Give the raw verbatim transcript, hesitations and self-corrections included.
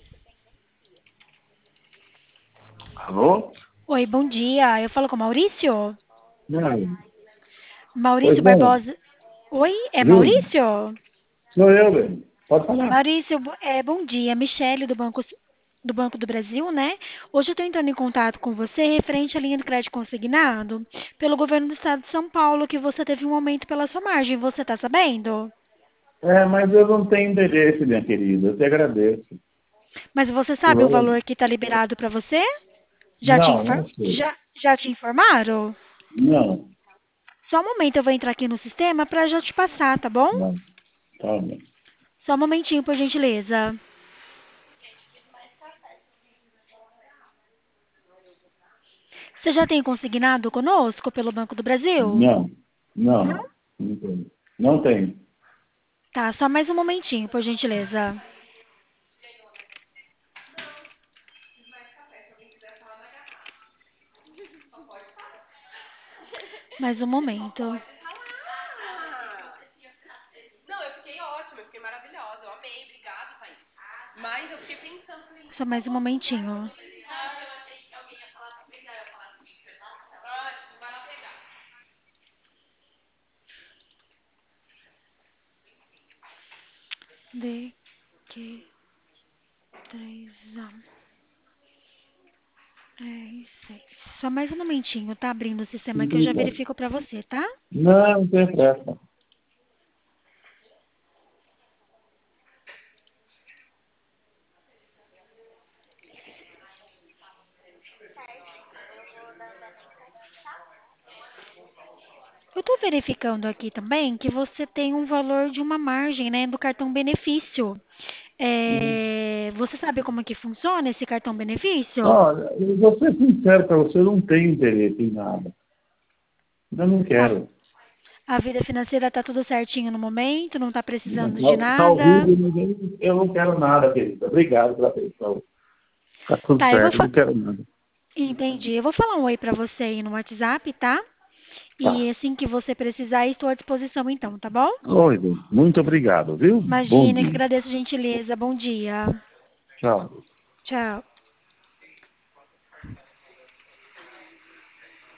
Alô? Oi, bom dia. Eu falo com o Maurício? Não. Pois Maurício não, Barbosa. Oi, é viu? Maurício? Sou eu, velho. Pode falar. Maurício, bo- é, bom dia. Michele do Banco, do Banco do Brasil, né? Hoje eu estou entrando em contato com você referente à linha de crédito consignado pelo governo do estado de São Paulo, que você teve um aumento pela sua margem. Você está sabendo? É, mas eu não tenho interesse, minha querida. Eu te agradeço. Mas você sabe o Eu- valor que está liberado para você? Já te, Não, infor- não sei. já, já te informaram? Não, Só um momento, eu vou entrar aqui no sistema para já te passar, tá bom? não. Calma. Só um momentinho, por gentileza. Você já tem consignado conosco pelo Banco do Brasil? Não, Não? não. Não tenho. Não tenho. Tá, só mais um momentinho, por gentileza. Mais um momento. Não, eu fiquei ótima, eu fiquei maravilhosa. Eu amei, obrigada, Thaís. Mas eu fiquei pensando, falei, Só mais um momentinho. ah, eu achei que alguém ia falar pra pegar, eu ia falar assim, ótimo, vai lá pegar. D, Q, três, A, R, seis. Só mais um momentinho, tá abrindo o sistema que eu já Obrigado. verifico pra você, tá? Não, não tem pressa. Eu tô verificando aqui também que você tem um valor de uma margem, né, do cartão benefício. É, você sabe como que funciona esse cartão benefício? Olha, eu vou ser sincero para você, eu não tenho interesse em nada. Eu não A, quero. a vida financeira tá tudo certinho no momento, não tá precisando de Está tá nada. horrível, mas eu não quero nada, querida. Obrigado pela atenção. Tá tudo Tá, eu vou certo, eu fa- não quero nada. entendi. Eu vou falar um oi pra você aí no WhatsApp, tá? Tá. E assim que você precisar, estou à disposição então, tá bom? Oi, bem. Muito obrigado, viu? Bom Imagina que dia. agradeço a gentileza. Bom dia. Tchau. Tchau.